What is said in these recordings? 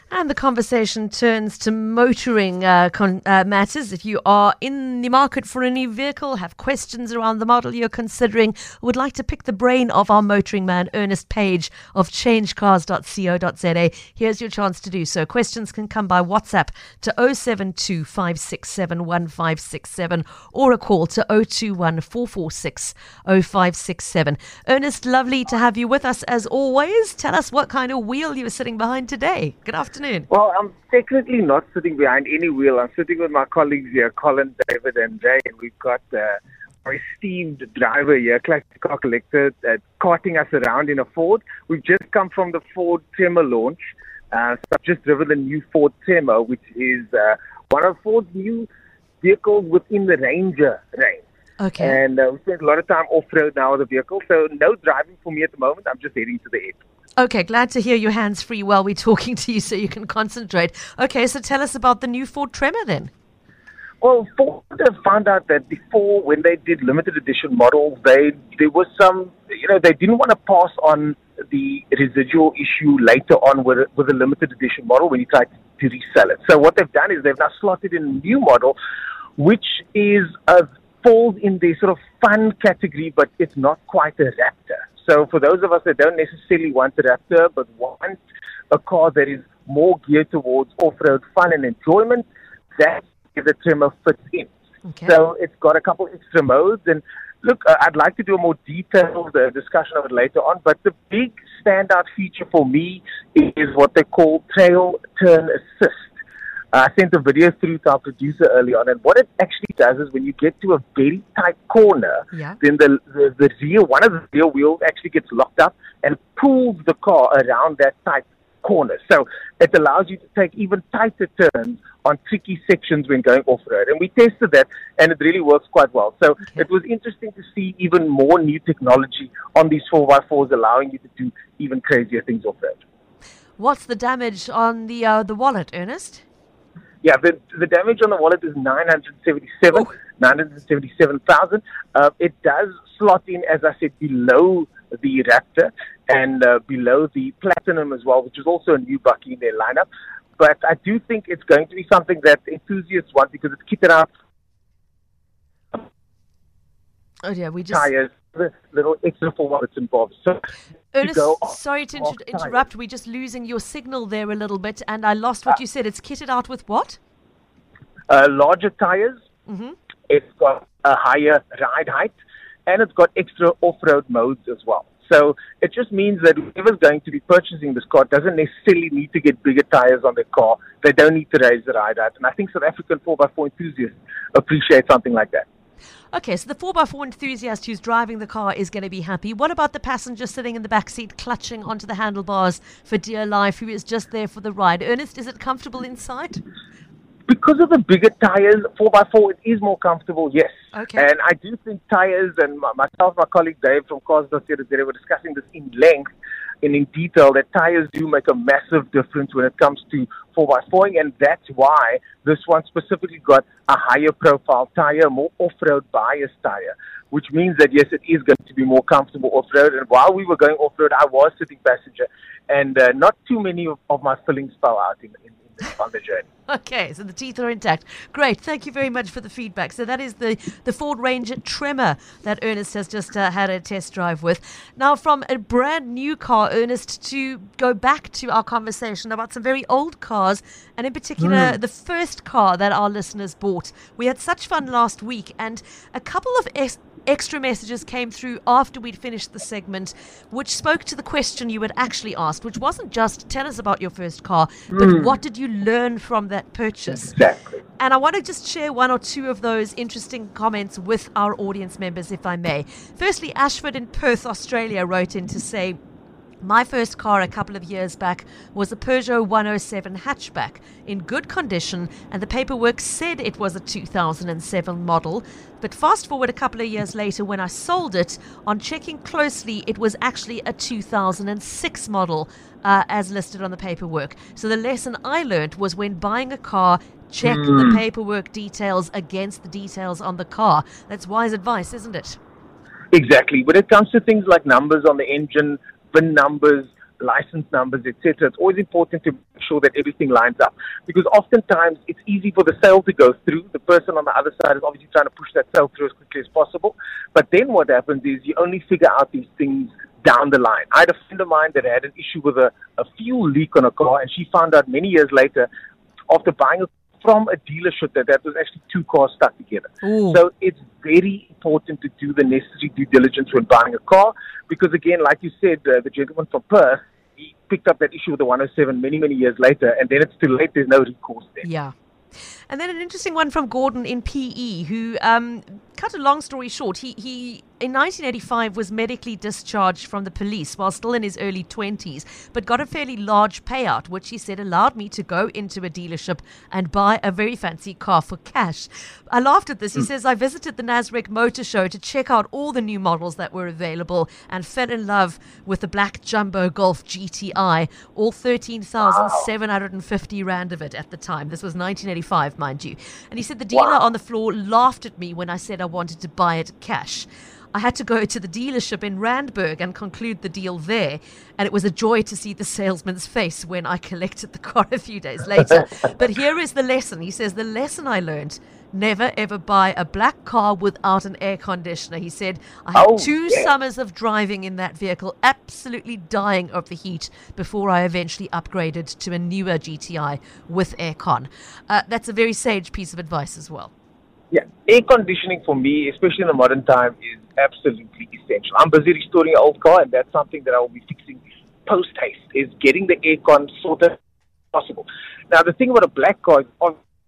And the conversation turns to motoring matters. If you are in the market for a new vehicle, have questions around the model you're considering, would like to pick the brain of our motoring man, Ernest Page of changecars.co.za, here's your chance to do so. Questions can come by WhatsApp to 072 567 1567 or a call to 021 446 0567. Ernest, lovely to have you with us as always. Tell us what kind of wheel you were sitting behind today. Good afternoon. Well, I'm technically not sitting behind any wheel. I'm sitting with my colleagues here, Colin, David, and Ray, and we've got our esteemed driver here, classic car collector, carting us around in a Ford. We've just come from the Ford Tremor launch. So I've just driven the new Ford Tremor, which is one of Ford's new vehicles within the Ranger range. Okay. And we spent a lot of time off-road now with the vehicle, so no driving for me at the moment. I'm just heading to the airport. Okay, glad to hear you're hands-free while we're talking to you so you can concentrate. Okay, so tell us about the new Ford Tremor then. Well, Ford found out that before, when they did limited edition models, there was some, they didn't want to pass on the residual issue later on with a limited edition model when you try to resell it. So what they've done is they've now slotted in a new model, which falls in the sort of fun category, but it's not quite a Raptor. So for those of us that don't necessarily want a Raptor, but want a car that is more geared towards off-road fun and enjoyment, that's where the Tremor fits in. Okay. So it's got a couple extra modes. And look, I'd like to do a more detailed discussion of it later on, but the big standout feature for me is what they call Trail Turn Assist. I sent a video through to our producer early on, and what it actually does is when you get to a very tight corner, then the one of the rear wheels actually gets locked up and pulls the car around that tight corner. So it allows you to take even tighter turns on tricky sections when going off-road. And we tested that, and it really works quite well. So It was interesting to see even more new technology on these 4x4s, allowing you to do even crazier things off-road. What's the damage on the wallet, Ernest? Yeah, the damage on the wallet is 977,000. It does slot in, as I said, below the Raptor and below the Platinum as well, which is also a new bucky in their lineup. But I do think it's going to be something that enthusiasts want because it's kitted out. Oh yeah, tires, little extra for what it's involved. So Ernest, sorry to interrupt. We're just losing your signal there a little bit, and I lost what you said. It's kitted out with what? Larger tires. Mm-hmm. It's got a higher ride height, and it's got extra off-road modes as well. So it just means that whoever's going to be purchasing this car doesn't necessarily need to get bigger tires on their car. They don't need to raise the ride height. And I think South African 4x4 enthusiasts appreciate something like that. Okay, so the 4x4 enthusiast who's driving the car is going to be happy. What about the passenger sitting in the back seat, clutching onto the handlebars for dear life, who is just there for the ride? Ernest, is it comfortable inside? Because of the bigger tires, 4x4, it is more comfortable, yes. Okay. And I do think tires, and myself, my colleague Dave from Cars.co.za, they were discussing this in length and in detail, that tires do make a massive difference when it comes to 4x4, and that's why this one specifically got a higher profile tire, more off-road bias tire, which means that, yes, it is going to be more comfortable off-road. And while we were going off-road, I was sitting passenger, and not too many of my fillings fell out on the journey. Okay, so the teeth are intact. Great, thank you very much for the feedback. So that is the Ford Ranger Tremor that Ernest has just had a test drive with. Now, from a brand new car, Ernest, to go back to our conversation about some very old cars, and in particular, the first car that our listeners bought. We had such fun last week, and a couple of extra messages came through after we'd finished the segment, which spoke to the question you had actually asked, which wasn't just tell us about your first car, but what did you learn from that purchase? Exactly. And I want to just share one or two of those interesting comments with our audience members, if I may. Firstly, Ashford in Perth, Australia, wrote in to say, my first car a couple of years back was a Peugeot 107 hatchback in good condition, and the paperwork said it was a 2007 model. But fast forward a couple of years later, when I sold it, on checking closely, it was actually a 2006 model, as listed on the paperwork. So the lesson I learned was when buying a car, check the paperwork details against the details on the car. That's wise advice, isn't it? Exactly. When it comes to things like numbers on the engine, VIN numbers, license numbers, etc. It's always important to make sure that everything lines up, because oftentimes it's easy for the sale to go through. The person on the other side is obviously trying to push that sale through as quickly as possible. But then what happens is you only figure out these things down the line. I had a friend of mine that had an issue with a fuel leak on a car, and she found out many years later, after buying it from a dealership, that was actually two cars stuck together. Ooh. So it's very important to do the necessary due diligence when buying a car, because again, like you said, the gentleman from Perth, he picked up that issue with the 107 many, many years later, and then it's too late. There's no recourse there. Yeah. And then an interesting one from Gordon in PE, who, cut a long story short, he in 1985 was medically discharged from the police while still in his early 20s, but got a fairly large payout, which he said allowed me to go into a dealership and buy a very fancy car for cash. I laughed at this. He says, I visited the Nasrec Motor Show to check out all the new models that were available and fell in love with the black jumbo Golf GTI, all 13,750 Rand of it at the time. This was 1985, mind you. And he said the dealer on the floor laughed at me when I said I wanted to buy it cash. I had to go to the dealership in Randburg and conclude the deal there. And it was a joy to see the salesman's face when I collected the car a few days later. But here is the lesson. He says, the lesson I learned: never ever buy a black car without an air conditioner. He said, I had two summers of driving in that vehicle, absolutely dying of the heat, before I eventually upgraded to a newer GTI with aircon. That's a very sage piece of advice as well. Yeah, air conditioning for me, especially in the modern time, is absolutely essential. I'm busy restoring an old car, and that's something that I will be fixing post-haste, is getting the aircon sorted as possible. Now, the thing about a black car is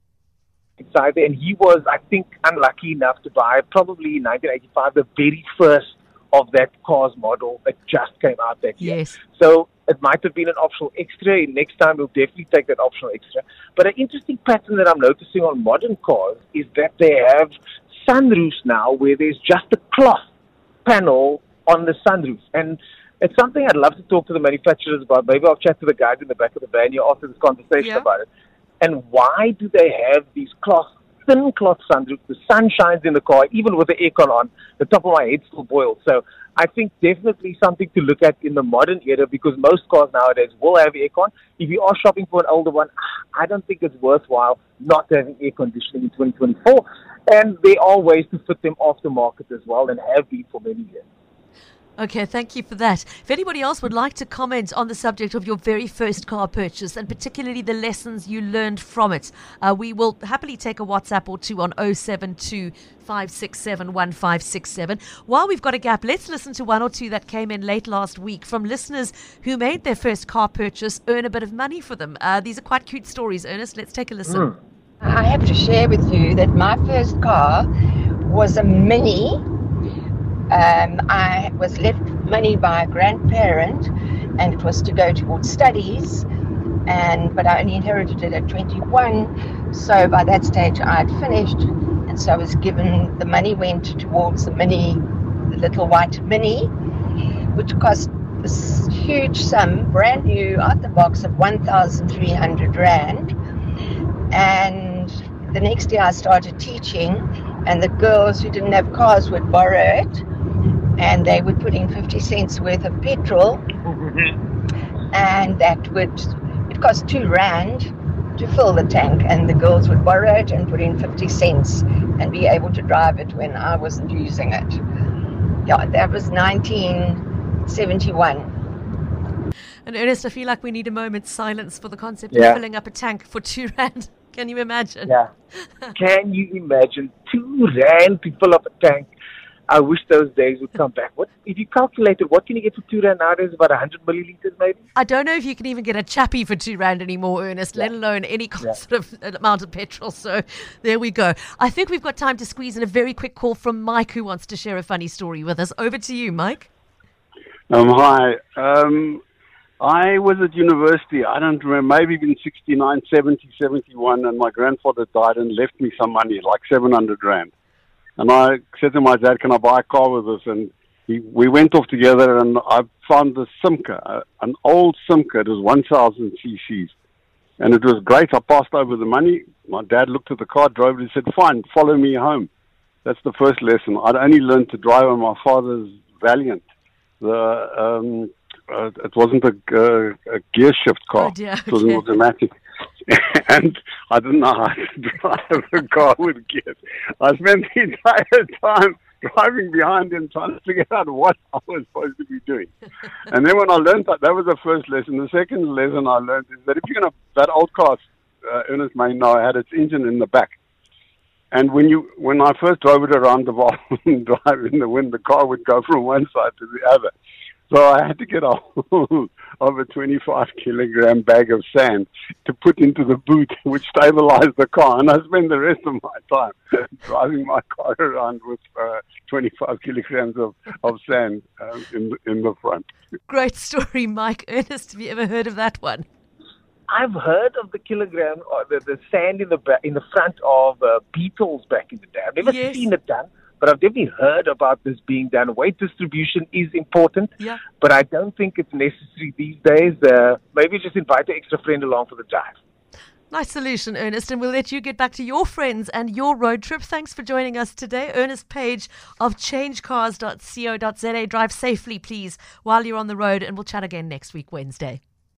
inside there, and he was, I think, unlucky enough to buy, probably in 1985, the very first of that car's model that just came out that year. Yes. So it might have been an optional extra. Next time we'll definitely take that optional extra. But an interesting pattern that I'm noticing on modern cars is that they have sunroofs now where there's just a cloth panel on the sunroof. And it's something I'd love to talk to the manufacturers about. Maybe I'll chat to the guys in the back of the van here after this conversation about it. And why do they have these thin cloth sunroofs? The sun shines in the car, even with the aircon on. The top of my head still boils. So I think definitely something to look at in the modern era, because most cars nowadays will have aircon. If you are shopping for an older one, I don't think it's worthwhile not having air conditioning in 2024. And there are ways to fit them off the market as well, and have been for many years. Okay, thank you for that. If anybody else would like to comment on the subject of your very first car purchase, and particularly the lessons you learned from it, we will happily take a WhatsApp or two on 072 567 1567. While we've got a gap, let's listen to one or two that came in late last week from listeners who made their first car purchase earn a bit of money for them. These are quite cute stories, Ernest. Let's take a listen. I have to share with you that my first car was a Mini. I was left money by a grandparent, and it was to go towards studies, but I only inherited it at 21, so by that stage I had finished, and so I was given, the money went towards the Mini, the little white Mini, which cost this huge sum, brand new, out the box, of 1,300 Rand, and the next year I started teaching, and the girls who didn't have cars would borrow it, and they would put in 50 cents worth of petrol, and it cost 2 Rand to fill the tank, and the girls would borrow it and put in 50 cents and be able to drive it when I wasn't using it. Yeah, that was 1971. And Ernest, I feel like we need a moment's silence for the concept of filling up a tank for 2 Rand. Can you imagine? Yeah. Can you imagine 2 Rand to fill up a tank? I wish those days would come back. What if you calculated, what can you get for 2 Rand nowadays? About 100 milliliters maybe? I don't know if you can even get a chappy for 2 Rand anymore, Ernest, let alone any sort of amount of petrol. So there we go. I think we've got time to squeeze in a very quick call from Mike, who wants to share a funny story with us. Over to you, Mike. Hi. I was at university, I don't remember, maybe in 69, 70, 71, and my grandfather died and left me some money, like 700 Rand. And I said to my dad, can I buy a car with us? And we went off together, and I found the Simca, an old Simca. It was 1,000 cc's. And it was great. I passed over the money. My dad looked at the car, drove it, and said, fine, follow me home. That's the first lesson. I'd only learned to drive on my father's Valiant, the it wasn't a gear shift car. Oh dear, It was an automatic. And I didn't know how to drive a car with gears. I spent the entire time driving behind him trying to figure out what I was supposed to be doing. And then when I learned that was the first lesson. The second lesson I learned is that if you're going to, that old car, Ernest may know, had its engine in the back. And when I first drove it around the drive in the wind, the car would go from one side to the other. So I had to get a hold of a 25-kilogram bag of sand to put into the boot, which stabilized the car. And I spent the rest of my time driving my car around with 25 kilograms of sand in the front. Great story, Mike. Ernest, have you ever heard of that one? I've heard of the kilogram, or the sand in the front of Beetles back in the day. I've never seen it done, but I've definitely heard about this being done. Weight distribution is important, but I don't think it's necessary these days. Maybe just invite an extra friend along for the drive. Nice solution, Ernest, and we'll let you get back to your friends and your road trip. Thanks for joining us today. Ernest Page of changecars.co.za. Drive safely, please, while you're on the road, and we'll chat again next week, Wednesday.